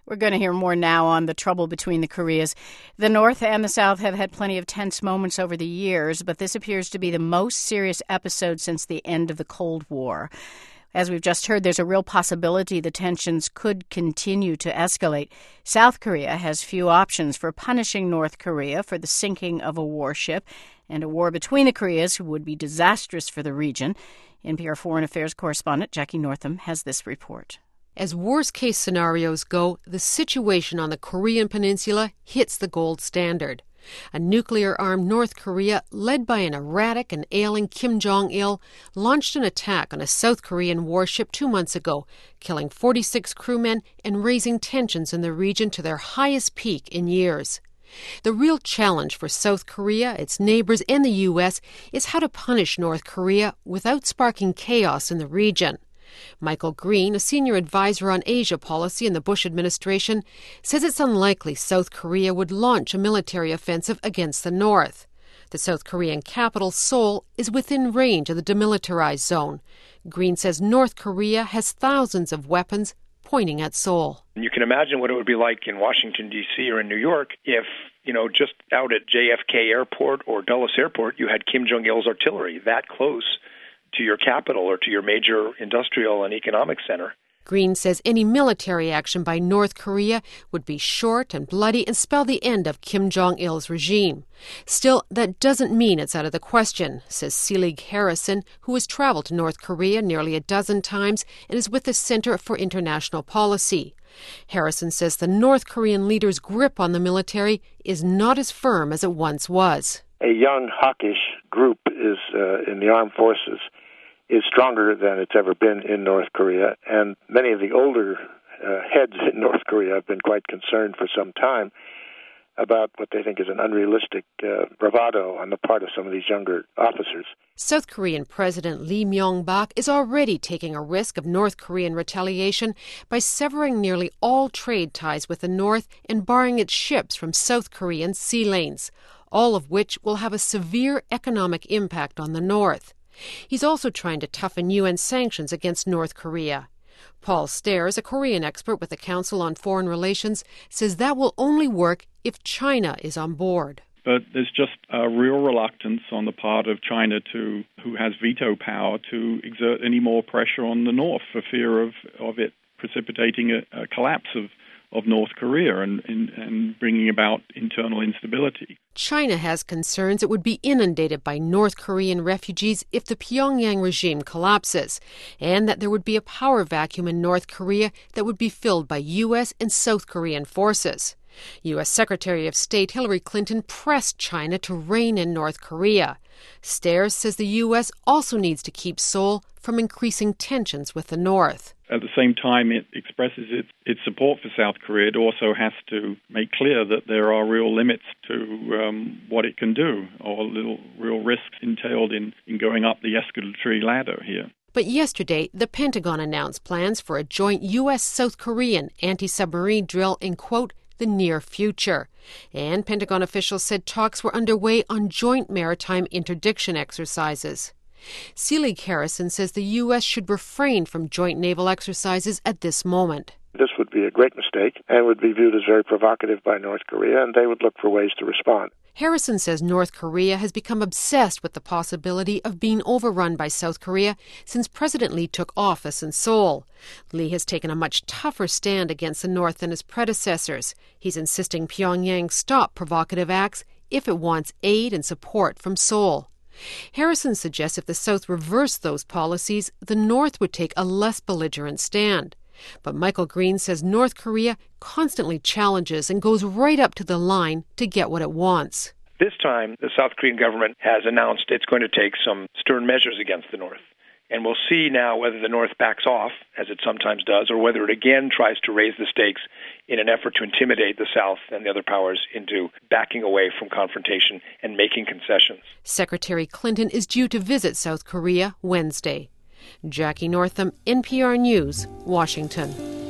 We're going to hear more now on the trouble between the Koreas. The North and the South have had plenty of tense moments over the years, but this appears to be the most serious episode since the end of the Cold War. As we've just heard, there's a real possibility the tensions could continue to escalate. South Korea has few options for punishing North Korea for the sinking of a warship, and a war between the Koreas would be disastrous for the region. NPR Foreign Affairs correspondent Jackie Northam has this report. As worst-case scenarios go, the situation on the Korean peninsula hits the gold standard. A nuclear-armed North Korea, led by an erratic and ailing Kim Jong-il, launched an attack on a South Korean warship 2 months ago, killing 46 crewmen and raising tensions in the region to their highest peak in years. The real challenge for South Korea, its neighbors, and the U.S. is how to punish North Korea without sparking chaos in the region. Michael Green, a senior advisor on Asia policy in the Bush administration, says it's unlikely South Korea would launch a military offensive against the North. The South Korean capital, Seoul, is within range of the demilitarized zone. Green says North Korea has thousands of weapons pointing at Seoul. You can imagine what it would be like in Washington, D.C. or in New York if, just out at JFK Airport or Dulles Airport, you had Kim Jong-il's artillery that close to your capital or to your major industrial and economic center. Green says any military action by North Korea would be short and bloody and spell the end of Kim Jong-il's regime. Still, that doesn't mean it's out of the question, says Selig Harrison, who has traveled to North Korea nearly a dozen times and is with the Center for International Policy. Harrison says the North Korean leader's grip on the military is not as firm as it once was. A young, hawkish group is in the armed forces is stronger than it's ever been in North Korea, and many of the older heads in North Korea have been quite concerned for some time about what they think is an unrealistic bravado on the part of some of these younger officers. South Korean President Lee Myung-bak is already taking a risk of North Korean retaliation by severing nearly all trade ties with the North and barring its ships from South Korean sea lanes, all of which will have a severe economic impact on the North. He's also trying to toughen UN sanctions against North Korea. Paul Stairs, a Korean expert with the Council on Foreign Relations, says that will only work if China is on board. But there's just a real reluctance on the part of China, who has veto power, to exert any more pressure on the North for fear of it precipitating a collapse of North Korea and bringing about internal instability. China has concerns it would be inundated by North Korean refugees if the Pyongyang regime collapses, and that there would be a power vacuum in North Korea that would be filled by U.S. and South Korean forces. U.S. Secretary of State Hillary Clinton pressed China to rein in North Korea. Stairs says the U.S. also needs to keep Seoul from increasing tensions with the North. At the same time it expresses its support for South Korea, it also has to make clear that there are real limits to what it can do, or real risks entailed in going up the escalatory ladder here. But yesterday, the Pentagon announced plans for a joint U.S.-South Korean anti-submarine drill in, quote, the near future. And Pentagon officials said talks were underway on joint maritime interdiction exercises. Selig Harrison says the U.S. should refrain from joint naval exercises at this moment. This would be a great mistake and would be viewed as very provocative by North Korea, and they would look for ways to respond. Harrison says North Korea has become obsessed with the possibility of being overrun by South Korea since President Lee took office in Seoul. Lee has taken a much tougher stand against the North than his predecessors. He's insisting Pyongyang stop provocative acts if it wants aid and support from Seoul. Harrison suggests if the South reversed those policies, the North would take a less belligerent stand. But Michael Green says North Korea constantly challenges and goes right up to the line to get what it wants. This time, the South Korean government has announced it's going to take some stern measures against the North. And we'll see now whether the North backs off, as it sometimes does, or whether it again tries to raise the stakes in an effort to intimidate the South and the other powers into backing away from confrontation and making concessions. Secretary Clinton is due to visit South Korea Wednesday. Jackie Northam, NPR News, Washington.